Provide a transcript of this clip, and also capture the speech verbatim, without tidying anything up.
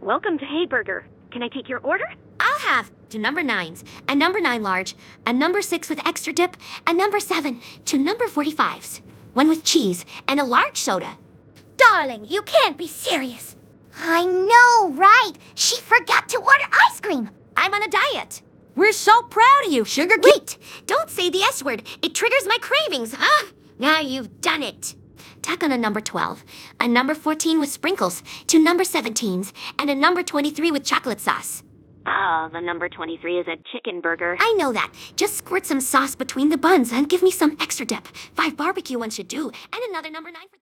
Welcome to Hey Burger. Can I take your order? I'll have two number nines, a number nine large, a number six with extra dip, a number seven, two number forty-fives, one with cheese, and a large soda. Darling, you can't be serious. I know, right? She forgot to order ice cream. I'm on a diet. We're so proud of you, Sugar Cube. Wait, don't say the S word. It triggers my cravings, huh? Now you've done it. Tack on a number twelve, a number fourteen with sprinkles, two number seventeens, and a number twenty-three with chocolate sauce. Ah, the number twenty-three is a chicken burger. I know that. Just squirt some sauce between the buns and give me some extra dip. Five barbecue ones should do, and another number nine for...